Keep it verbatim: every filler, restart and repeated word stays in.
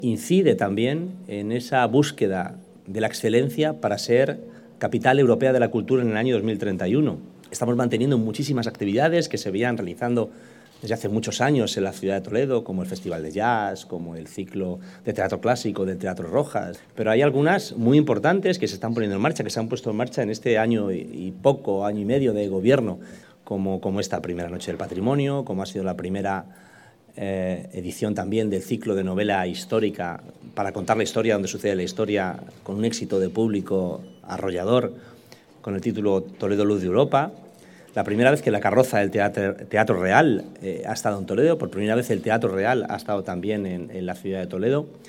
incide también en esa búsqueda de la excelencia para ser capital europea de la cultura en el año dos mil treinta y uno. Estamos manteniendo muchísimas actividades que se veían realizando desde hace muchos años en la ciudad de Toledo, como el Festival de Jazz, como el ciclo de teatro clásico del Teatro Rojas. Pero hay algunas muy importantes que se están poniendo en marcha, que se han puesto en marcha en este año y poco, año y medio de gobierno, como, como esta primera Noche del Patrimonio, como ha sido la primera eh, edición también del ciclo de novela histórica para contar la historia donde sucede la historia, con un éxito de público arrollador, con el título Toledo, Luz de Europa. La primera vez que la carroza del Teatro, teatro Real eh, ha estado en Toledo, por primera vez el Teatro Real ha estado también en, en la ciudad de Toledo.